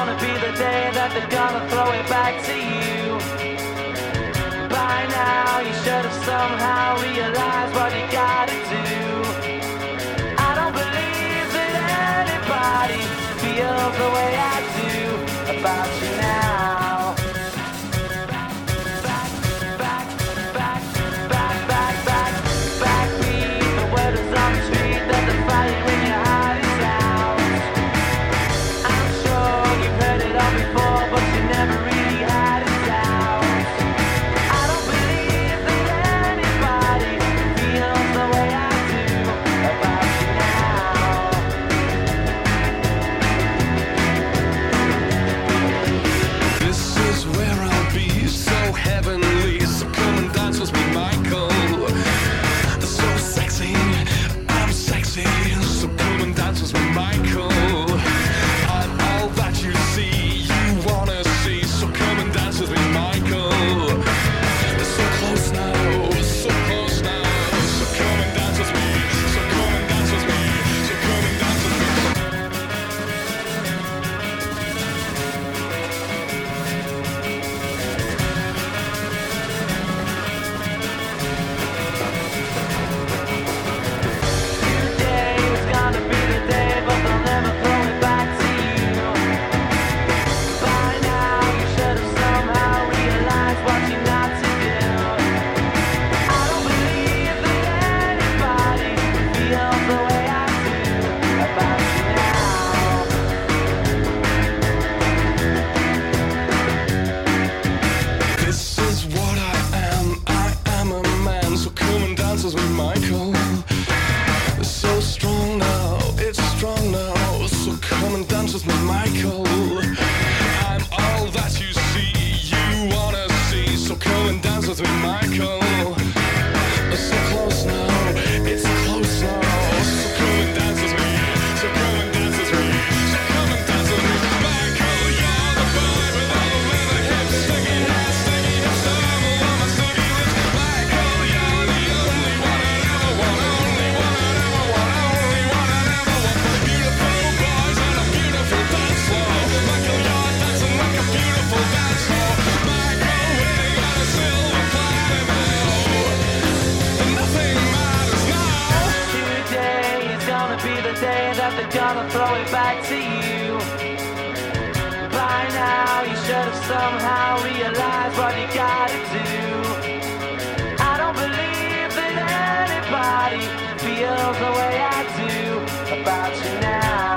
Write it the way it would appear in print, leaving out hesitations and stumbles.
gonna be the day that they're gonna throw it back to you. By now you should have somehow realized what you gotta do. I don't believe that anybody feels the way I do about you now. Gonna throw it back to you. By now you should have somehow realized what you gotta do. I don't believe that anybody feels the way I do about you now.